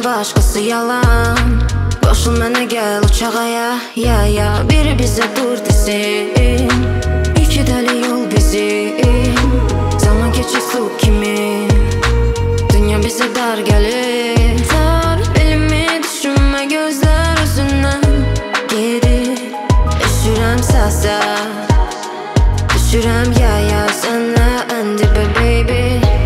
başqası yalan. Qoşul mənə gəl uçağa ya. Biri bizə dur desin, iki dəli yol bizim. Zaman keçir su kimi, dünya bizə dar gəlir. Tar elimi düşünmə, gözlər özündən gedir. Düşürəm səsə, düşürəm ya sənə ən dibə baby.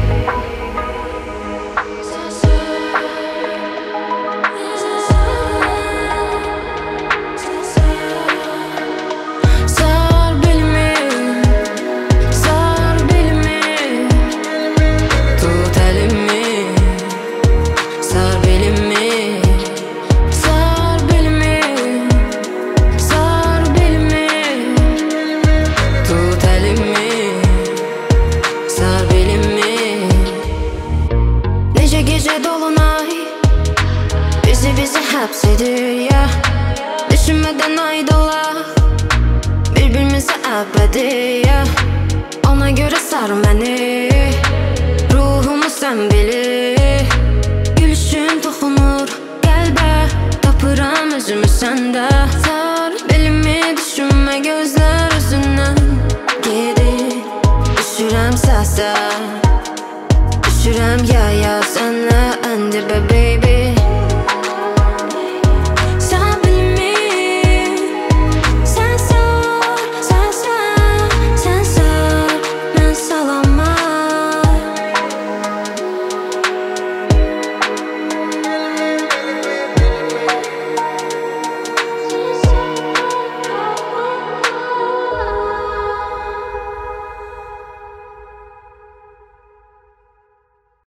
Gece dolunay bizi həbs edir ya. Düşünmədən aydolar bir-birimizə əbədi ya. Ona görə sar məni, ruhumu sən bilir.